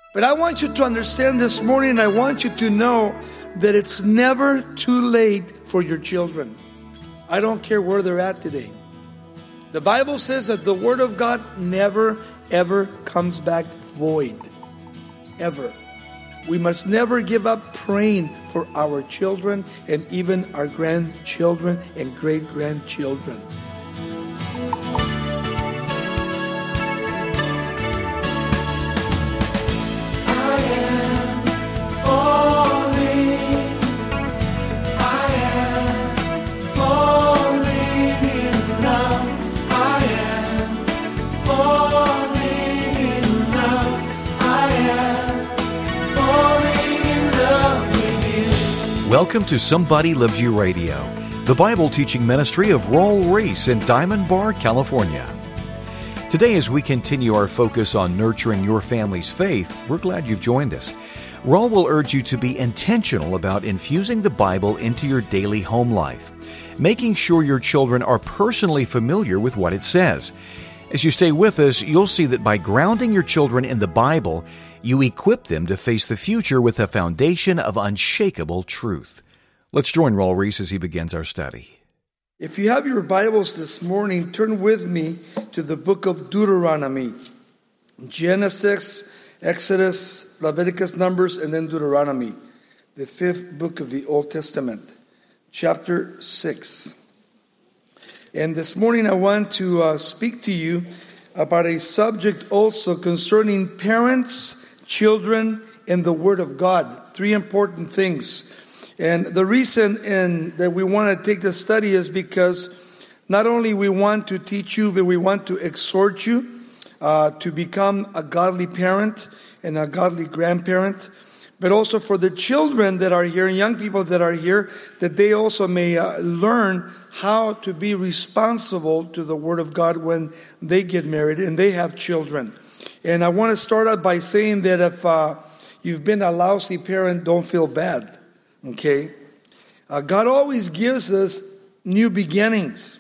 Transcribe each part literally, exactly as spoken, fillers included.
But I want you to understand this morning, I want you to know that it's never too late for your children. I don't care where they're at today. The Bible says that the Word of God never, ever comes back void. Ever. We must never give up praying for our children and even our grandchildren and great-grandchildren. Welcome to Somebody Loves You Radio, the Bible teaching ministry of Raul Ries in Diamond Bar, California. Today, as we continue our focus on nurturing your family's faith, we're glad you've joined us. Raul will urge you to be intentional about infusing the Bible into your daily home life, making sure your children are personally familiar with what it says. As you stay with us, you'll see that by grounding your children in the Bible, you equip them to face the future with a foundation of unshakable truth. Let's join Raul Ries as he begins our study. If you have your Bibles this morning, turn with me to the book of Deuteronomy. Genesis, Exodus, Leviticus, Numbers, and then Deuteronomy, the fifth book of the Old Testament, chapter six. And this morning I want to uh, speak to you about a subject also concerning parents, children, and the Word of God. Three important things. And the reason in, that we want to take this study is because not only we want to teach you, but we want to exhort you uh, to become a godly parent and a godly grandparent, but also for the children that are here and young people that are here, that they also may uh, learn how to be responsible to the Word of God when they get married and they have children. And I want to start out by saying that if uh, you've been a lousy parent, don't feel bad, okay? Uh, God always gives us new beginnings.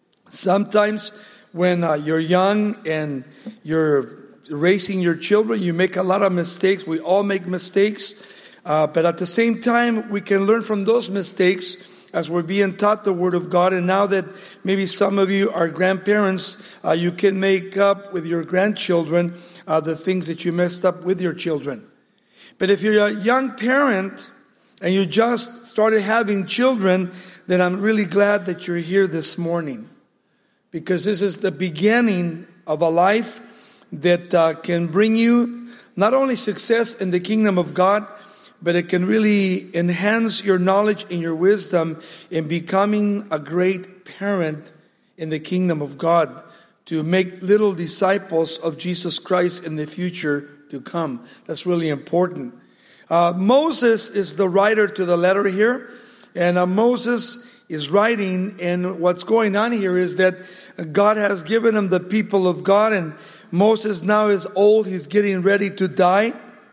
Sometimes when uh, you're young and you're raising your children, you make a lot of mistakes. We all make mistakes. Uh, but at the same time, we can learn from those mistakes as we're being taught the Word of God. And now that maybe some of you are grandparents, uh, you can make up with your grandchildren uh, the things that you messed up with your children. But if you're a young parent and you just started having children, then I'm really glad that you're here this morning. Because this is the beginning of a life that uh, can bring you not only success in the kingdom of God, but it can really enhance your knowledge and your wisdom in becoming a great parent in the kingdom of God, to make little disciples of Jesus Christ in the future to come. That's really important. Uh, Moses is the writer to the letter here, and uh, Moses is writing, and what's going on here is that God has given him the people of God, and Moses now is old. He's getting ready to die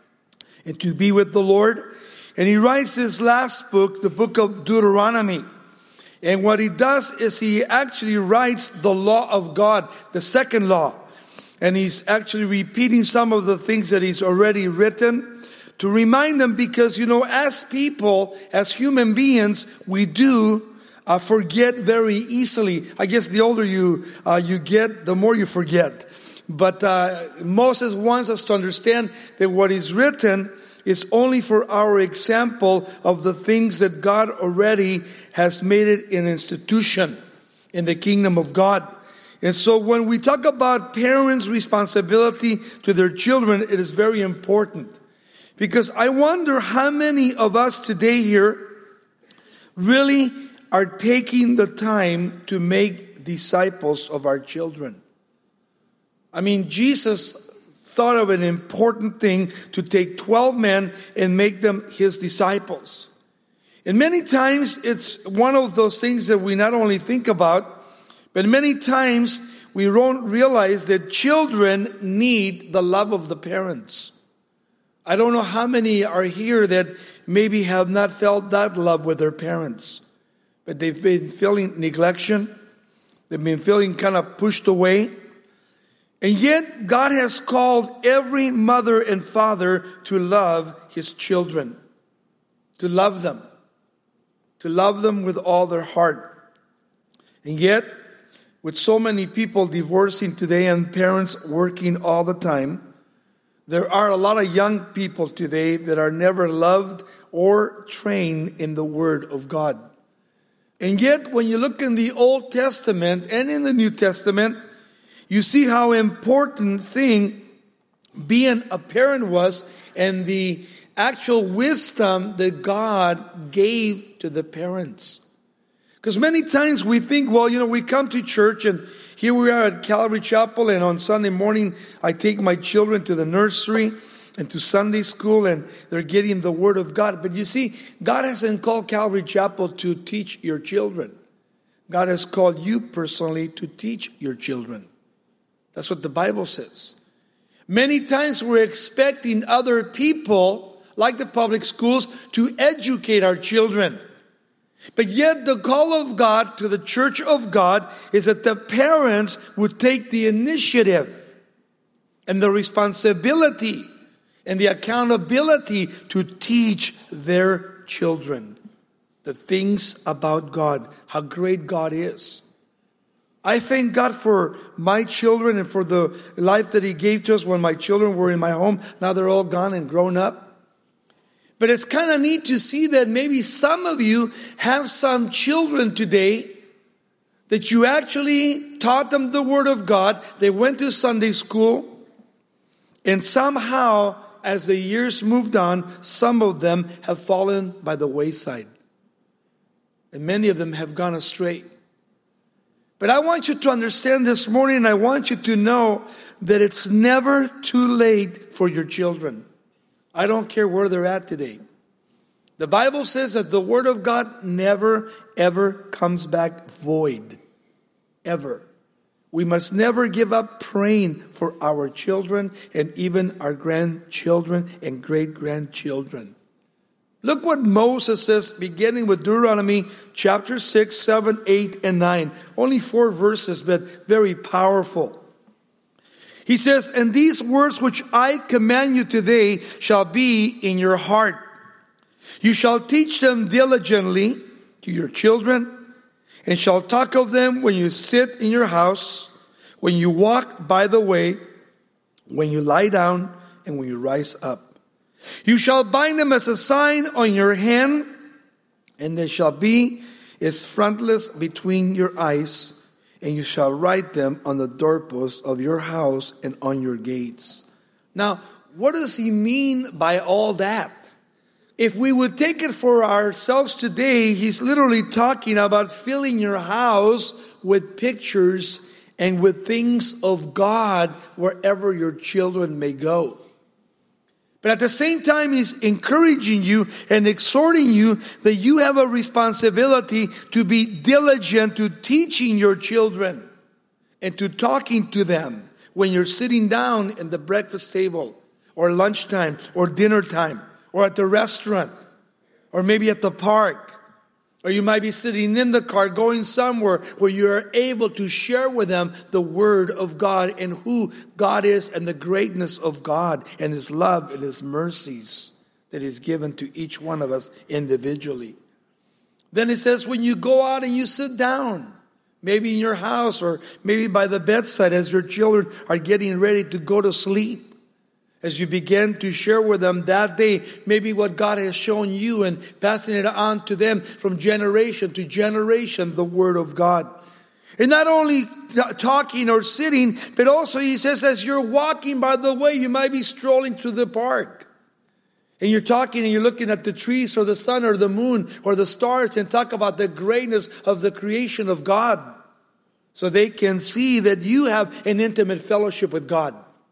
and to be with the Lord. And he writes his last book, the book of Deuteronomy. And what he does is he actually writes the law of God, the second law. And he's actually repeating some of the things that he's already written to remind them, because, you know, as people, as human beings, we do uh, forget very easily. I guess the older you uh, you get, the more you forget. But uh, Moses wants us to understand that what is written is only for our example of the things that God already has made it an institution in the kingdom of God. And so when we talk about parents' responsibility to their children, it is very important. Because I wonder how many of us today here really are taking the time to make disciples of our children. I mean, Jesus thought of an important thing to take twelve men and make them his disciples. And many times it's one of those things that we not only think about, but many times we don't realize that children need the love of the parents. I don't know how many are here that maybe have not felt that love with their parents, but they've been feeling neglection. They've been feeling kind of pushed away. And yet, God has called every mother and father to love his children, to love them, to love them with all their heart. And yet, with so many people divorcing today and parents working all the time, there are a lot of young people today that are never loved or trained in the Word of God. And yet, when you look in the Old Testament and in the New Testament, you see how important thing being a parent was and the actual wisdom that God gave to the parents. Because many times we think, well, you know, we come to church and here we are at Calvary Chapel, and on Sunday morning I take my children to the nursery and to Sunday school, and they're getting the Word of God. But you see, God hasn't called Calvary Chapel to teach your children. God has called you personally to teach your children. That's what the Bible says. Many times we're expecting other people, like the public schools, to educate our children. But yet the call of God to the church of God is that the parents would take the initiative and the responsibility and the accountability to teach their children the things about God, how great God is. I thank God for my children and for the life that He gave to us when my children were in my home. Now they're all gone and grown up. But it's kind of neat to see that maybe some of you have some children today that you actually taught them the Word of God. They went to Sunday school. And somehow, as the years moved on, some of them have fallen by the wayside. And many of them have gone astray. But I want you to understand this morning, and I want you to know that it's never too late for your children. I don't care where they're at today. The Bible says that the Word of God never, ever comes back void. Ever. We must never give up praying for our children and even our grandchildren and great-grandchildren. Look what Moses says, beginning with Deuteronomy chapter six, seven, eight, and nine. Only four verses, but very powerful. He says, "And these words which I command you today shall be in your heart. You shall teach them diligently to your children, and shall talk of them when you sit in your house, when you walk by the way, when you lie down, and when you rise up. You shall bind them as a sign on your hand, and they shall be as frontlets between your eyes, and you shall write them on the doorposts of your house and on your gates." Now, what does he mean by all that? If we would take it for ourselves today, he's literally talking about filling your house with pictures and with things of God wherever your children may go. But at the same time, he's encouraging you and exhorting you that you have a responsibility to be diligent to teaching your children and to talking to them when you're sitting down in the breakfast table or lunchtime or dinner time or at the restaurant or maybe at the park. Or you might be sitting in the car going somewhere where you are able to share with them the Word of God and who God is and the greatness of God and His love and His mercies that He's given to each one of us individually. Then it says when you go out and you sit down, maybe in your house or maybe by the bedside as your children are getting ready to go to sleep. As you begin to share with them that day, maybe what God has shown you and passing it on to them from generation to generation, the Word of God. And not only talking or sitting, but also he says as you're walking by the way, you might be strolling through the park. And you're talking and you're looking at the trees or the sun or the moon or the stars and talk about the greatness of the creation of God. So they can see that you have an intimate fellowship with God.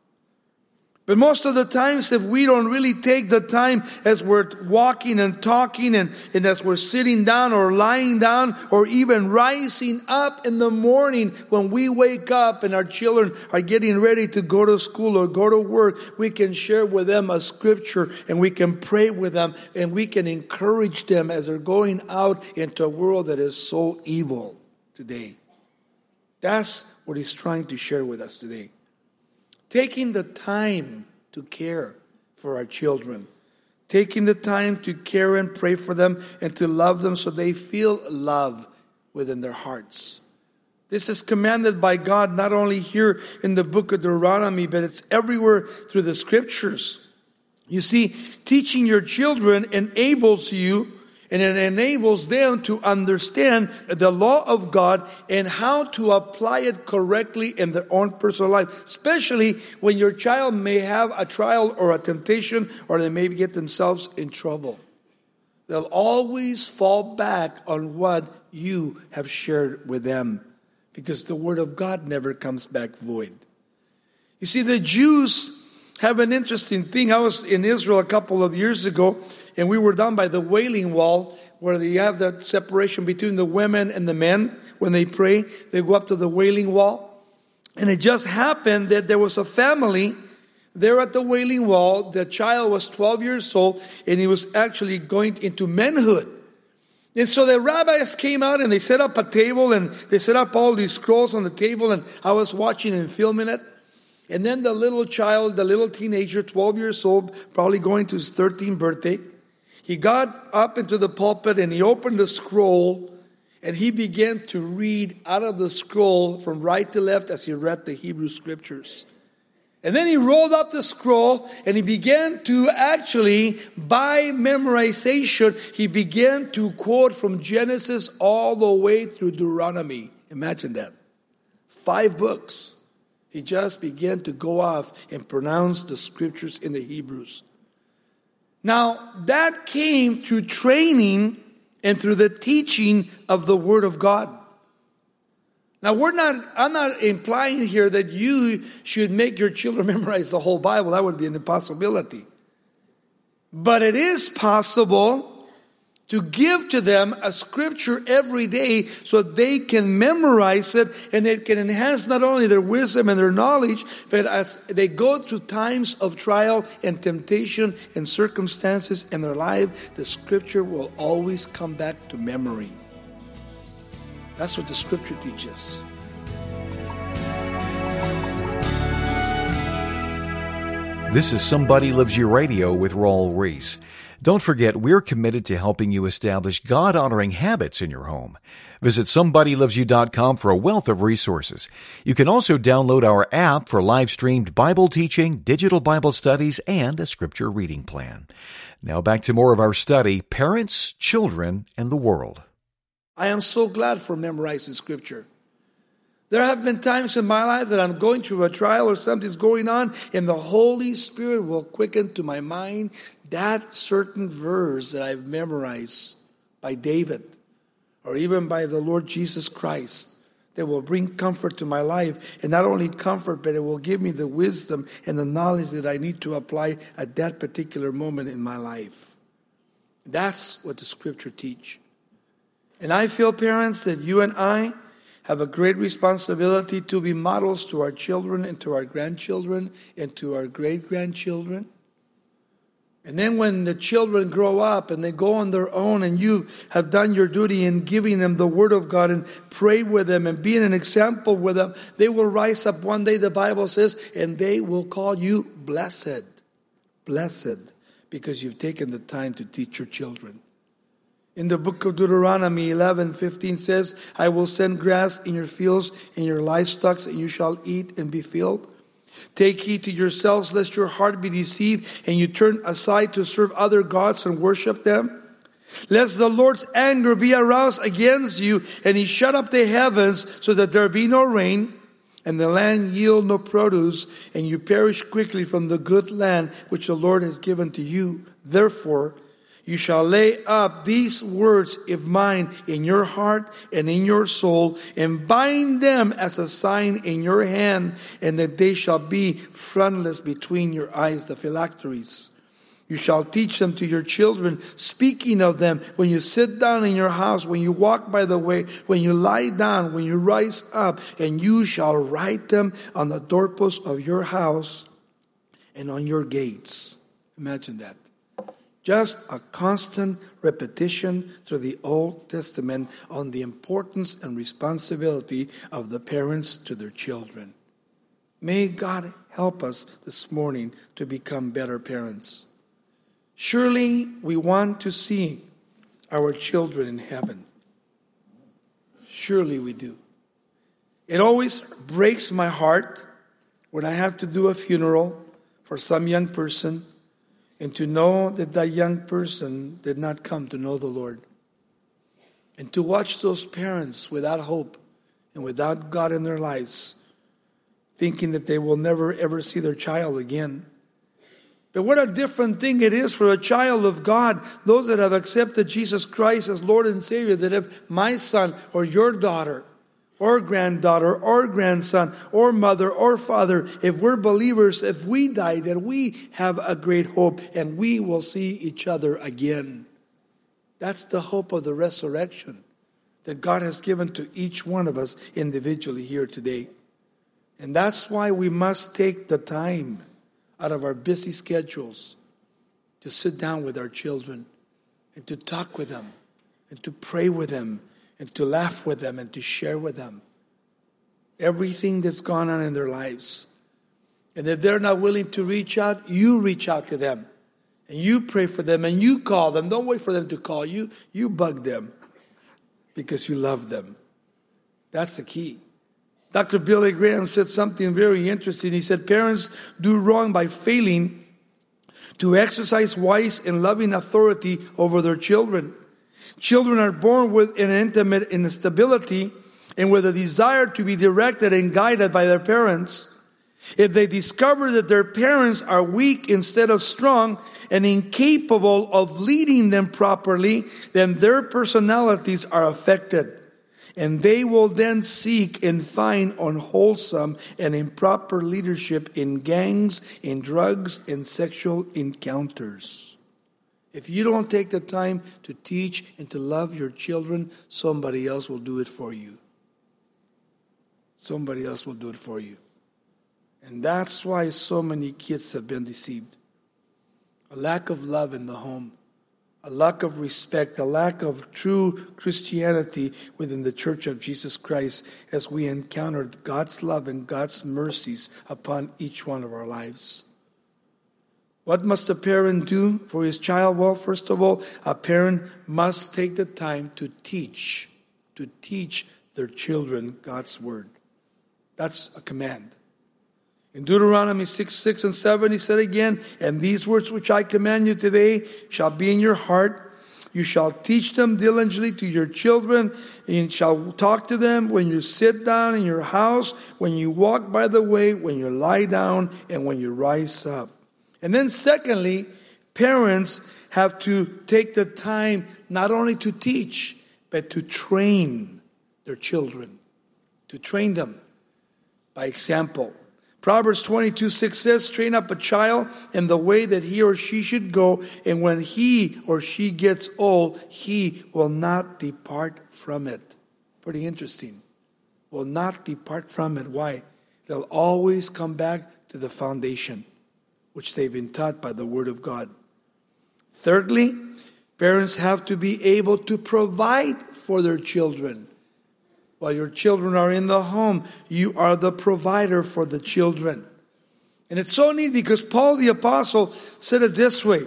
But most of the times, if we don't really take the time as we're walking and talking and, and as we're sitting down or lying down or even rising up in the morning when we wake up and our children are getting ready to go to school or go to work, we can share with them a scripture and we can pray with them and we can encourage them as they're going out into a world that is so evil today. That's what he's trying to share with us today. taking the time to care for our children. Taking the time to care and pray for them and to love them so they feel love within their hearts. This is commanded by God not only here in the book of Deuteronomy, but it's everywhere through the scriptures. You see, teaching your children enables you and it enables them to understand the law of God and how to apply it correctly in their own personal life. Especially when your child may have a trial or a temptation or they may get themselves in trouble. They'll always fall back on what you have shared with them. Because the word of God never comes back void. You see, the Jews have an interesting thing. I was in Israel a couple of years ago, and we were down by the Wailing Wall, where you have that separation between the women and the men. When they pray, they go up to the Wailing Wall. And it just happened that there was a family there at the Wailing Wall. The child was twelve years old, and he was actually going into manhood. And so the rabbis came out and they set up a table and they set up all these scrolls on the table, and I was watching and filming it. And then the little child, the little teenager, twelve years old, probably going to his thirteenth birthday, he got up into the pulpit and he opened the scroll and he began to read out of the scroll from right to left as he read the Hebrew scriptures. And then he rolled up the scroll and he began to actually, by memorization, he began to quote from Genesis all the way through Deuteronomy. Imagine that. Five books. He just began to go off and pronounce the scriptures in the Hebrews. Now, that came through training and through the teaching of the Word of God. Now, we're not, I'm not implying here that you should make your children memorize the whole Bible. That would be an impossibility. But it is possible to give to them a scripture every day so they can memorize it, and it can enhance not only their wisdom and their knowledge, but as they go through times of trial and temptation and circumstances in their life, the scripture will always come back to memory. That's what the scripture teaches. This is Somebody Loves You Radio with Raul Ries. Don't forget, we're committed to helping you establish God-honoring habits in your home. Visit somebody loves you dot com for a wealth of resources. You can also download our app for live-streamed Bible teaching, digital Bible studies, and a scripture reading plan. Now back to more of our study, Parents, Children, and the World. I am so glad for memorizing scripture. There have been times in my life that I'm going through a trial or something's going on, and the Holy Spirit will quicken to my mind that certain verse that I've memorized by David or even by the Lord Jesus Christ that will bring comfort to my life. And not only comfort, but it will give me the wisdom and the knowledge that I need to apply at that particular moment in my life. That's what the scripture teach. And I feel, parents, that you and I have a great responsibility to be models to our children and to our grandchildren and to our great-grandchildren. And then when the children grow up and they go on their own and you have done your duty in giving them the Word of God and pray with them and being an example with them, they will rise up one day, the Bible says, and they will call you blessed. Blessed, because you've taken the time to teach your children. In the book of Deuteronomy eleven fifteen says, I will send grass in your fields and your livestock, and you shall eat and be filled. Take heed to yourselves, lest your heart be deceived, and you turn aside to serve other gods and worship them. Lest the Lord's anger be aroused against you, and he shut up the heavens so that there be no rain, and the land yield no produce, and you perish quickly from the good land which the Lord has given to you. Therefore, you shall lay up these words of mine in your heart and in your soul, and bind them as a sign in your hand, and that they shall be frontlets between your eyes, the phylacteries. You shall teach them to your children, speaking of them when you sit down in your house, when you walk by the way, when you lie down, when you rise up, and you shall write them on the doorposts of your house and on your gates. Imagine that. Just a constant repetition through the Old Testament on the importance and responsibility of the parents to their children. May God help us this morning to become better parents. Surely we want to see our children in heaven. Surely we do. It always breaks my heart when I have to do a funeral for some young person and to know that that young person did not come to know the Lord. And to watch those parents without hope and without God in their lives, thinking that they will never ever see their child again. But what a different thing it is for a child of God, those that have accepted Jesus Christ as Lord and Savior, that if my son or your daughter or granddaughter or grandson or mother or father, if we're believers, if we die, that we have a great hope and we will see each other again. That's the hope of the resurrection that God has given to each one of us individually here today. And that's why we must take the time out of our busy schedules to sit down with our children and to talk with them and to pray with them and to laugh with them and to share with them everything that's gone on in their lives. And if they're not willing to reach out, you reach out to them and you pray for them and you call them. Don't wait for them to call you. You bug them because you love them. That's the key. Doctor Billy Graham said something very interesting. He said, parents do wrong by failing to exercise wise and loving authority over their children. Children are born with an intimate instability and with a desire to be directed and guided by their parents. If they discover that their parents are weak instead of strong and incapable of leading them properly, then their personalities are affected. And they will then seek and find unwholesome and improper leadership in gangs, in drugs, and sexual encounters. If you don't take the time to teach and to love your children, somebody else will do it for you. Somebody else will do it for you. And that's why so many kids have been deceived. A lack of love in the home. A lack of respect, a lack of true Christianity within the Church of Jesus Christ as we encounter God's love and God's mercies upon each one of our lives. What must a parent do for his child? Well, first of all, a parent must take the time to teach, to teach their children God's word. That's a command. In Deuteronomy six, six and seven, he said again, and these words which I command you today shall be in your heart. You shall teach them diligently to your children, and shall talk to them when you sit down in your house, when you walk by the way, when you lie down, and when you rise up. And then secondly, parents have to take the time not only to teach, but to train their children, to train them by example. Proverbs twenty-two, six says, train up a child in the way that he or she should go, and when he or she gets old, he will not depart from it. Pretty interesting. Will not depart from it. Why? They'll always come back to the foundation, which they've been taught by the Word of God. Thirdly, parents have to be able to provide for their children. While your children are in the home, you are the provider for the children. And it's so neat because Paul the Apostle said it this way.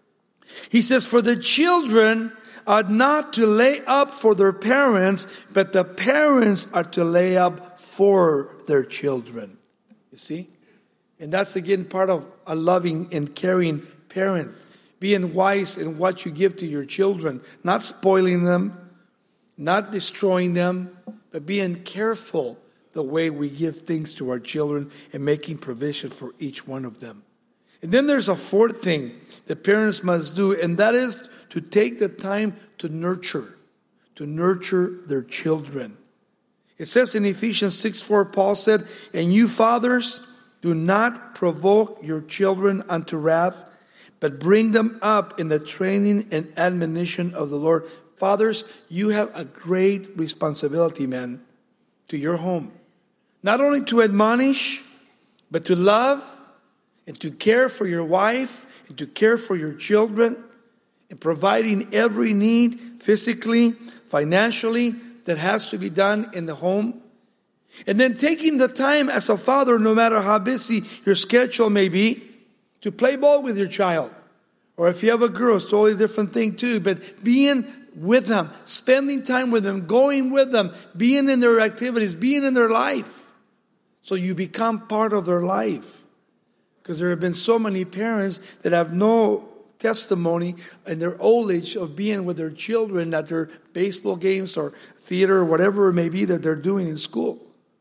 He says, for the children are not to lay up for their parents, but the parents are to lay up for their children. You see? And that's again part of a loving and caring parent. Being wise in what you give to your children. Not spoiling them, not destroying them, but being careful the way we give things to our children and making provision for each one of them. And then there's a fourth thing that parents must do, and that is to take the time to nurture, to nurture their children. It says in Ephesians six four, Paul said, and you fathers, do not provoke your children unto wrath, but bring them up in the training and admonition of the Lord. Fathers, you have a great responsibility, man, to your home. Not only to admonish, but to love and to care for your wife and to care for your children and providing every need physically, financially that has to be done in the home. And then taking the time as a father, no matter how busy your schedule may be, to play ball with your child. Or if you have a girl, it's a totally different thing too. But being with them, spending time with them, going with them, being in their activities, being in their life. So you become part of their life. Because there have been so many parents that have no testimony in their old age of being with their children at their baseball games or theater or whatever it may be that they're doing in school.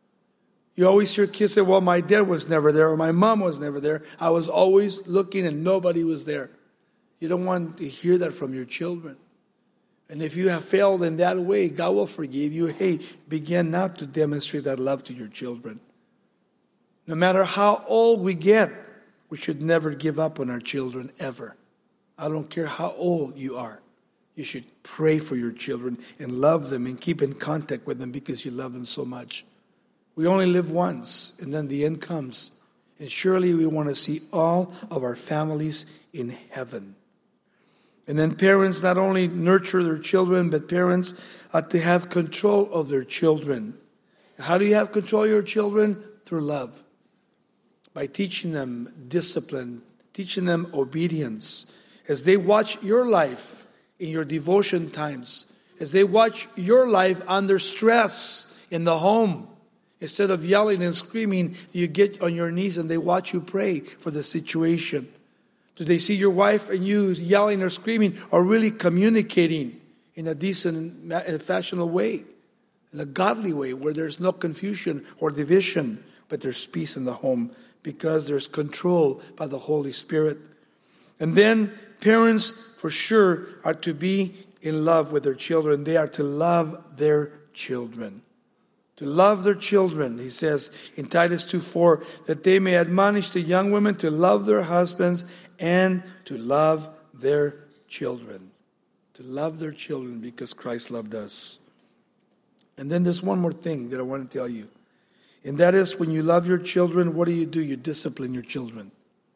You always hear kids say, well, my dad was never there or my mom was never there. I was always looking and nobody was there. You don't want to hear that from your children. And if you have failed in that way, God will forgive you. Hey, begin now to demonstrate that love to your children. No matter how old we get, we should never give up on our children ever. I don't care how old you are. You should pray for your children and love them and keep in contact with them because you love them so much. We only live once, and then the end comes. And surely we want to see all of our families in heaven. And then parents not only nurture their children, but parents ought to have control of their children. How do you have control of your children? Through love. By teaching them discipline, teaching them obedience. As they watch your life in your devotion times, as they watch your life under stress in the home, instead of yelling and screaming, you get on your knees and they watch you pray for the situation. Do they see your wife and you yelling or screaming or really communicating in a decent and fashionable way? In a godly way where there's no confusion or division, but there's peace in the home because there's control by the Holy Spirit. And then parents, for sure, are to be in love with their children. They are to love their children. To love their children, he says in Titus two four, that they may admonish the young women to love their husbands and to love their children. To love their children because Christ loved us. And then there's one more thing that I want to tell you. And that is when you love your children, what do you do? You discipline your children.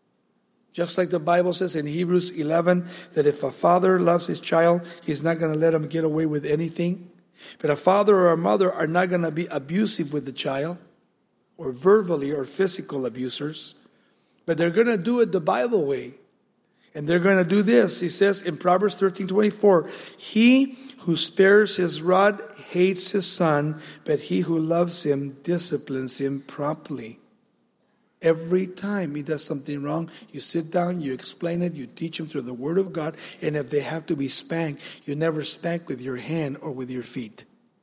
Just like the Bible says in Hebrews eleven, that if a father loves his child, he's not going to let him get away with anything. But a father or a mother are not going to be abusive with the child, or verbally or physical abusers. But they're going to do it the Bible way. And they're going to do this. He says in Proverbs thirteen twenty-four, he who spares his rod hates his son, but he who loves him disciplines him promptly. Every time he does something wrong, you sit down, you explain it, you teach him through the Word of God, and if they have to be spanked, you never spank with your hand or with your feet.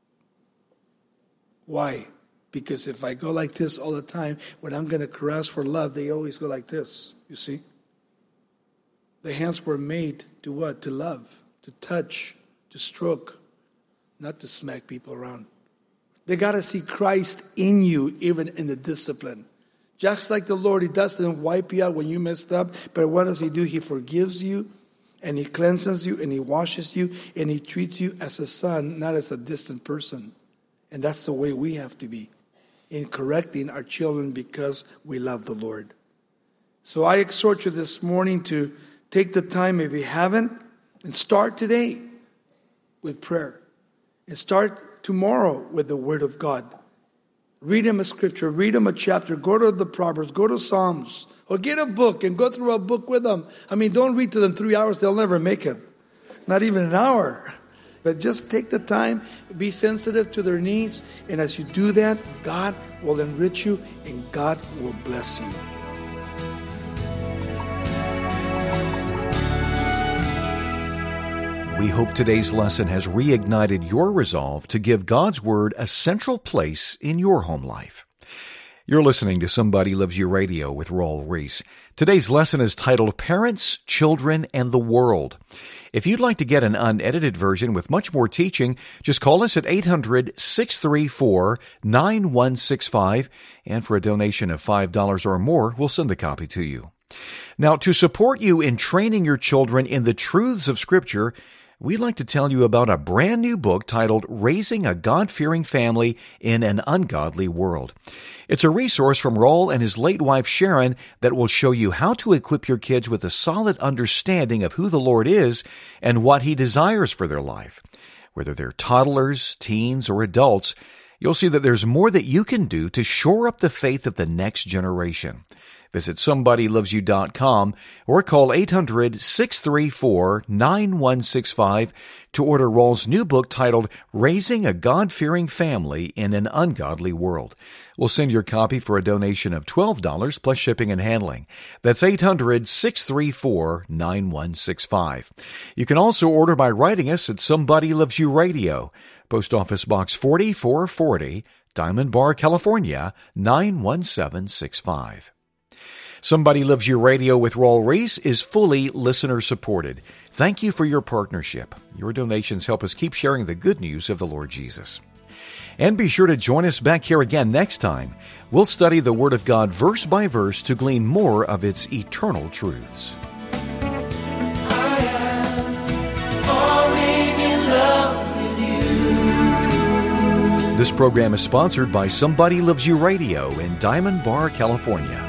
Why? Because if I go like this all the time, when I'm going to caress for love, they always go like this, you see? The hands were made to what? To love, to touch, to stroke, not to smack people around. They got to see Christ in you, even in the discipline. Just like the Lord, He doesn't wipe you out when you messed up. But what does He do? He forgives you, and He cleanses you, and He washes you, and He treats you as a son, not as a distant person. And that's the way we have to be in correcting our children because we love the Lord. So I exhort you this morning to take the time, if you haven't, and start today with prayer. And start tomorrow with the Word of God. Read him a scripture, read him a chapter, go to the Proverbs, go to Psalms, or get a book and go through a book with them. I mean, don't read to them three hours, they'll never make it. Not even an hour. But just take the time, be sensitive to their needs, and as you do that, God will enrich you and God will bless you. We hope today's lesson has reignited your resolve to give God's Word a central place in your home life. You're listening to Somebody Loves You Radio with Raul Ries. Today's lesson is titled Parents, Children, and the World. If you'd like to get an unedited version with much more teaching, just call us at eight hundred, six three four, nine one six five, and for a donation of five dollars or more, we'll send a copy to you. Now, to support you in training your children in the truths of Scripture, we'd like to tell you about a brand new book titled Raising a God-Fearing Family in an Ungodly World. It's a resource from Raul and his late wife Sharon that will show you how to equip your kids with a solid understanding of who the Lord is and what He desires for their life. Whether they're toddlers, teens, or adults, you'll see that there's more that you can do to shore up the faith of the next generation. Visit somebody loves you dot com or call eight hundred, six three four, nine one six five to order Raul's new book titled Raising a God-Fearing Family in an Ungodly World. We'll send your copy for a donation of twelve dollars plus shipping and handling. That's eight hundred, six three four, nine one six five. You can also order by writing us at Somebody Loves You Radio, Post Office Box forty-four forty, Diamond Bar, California, nine one seven six five. Somebody Loves You Radio with Raul Ries is fully listener-supported. Thank you for your partnership. Your donations help us keep sharing the good news of the Lord Jesus. And be sure to join us back here again next time. We'll study the Word of God verse by verse to glean more of its eternal truths. I am falling in love with you. This program is sponsored by Somebody Loves You Radio in Diamond Bar, California.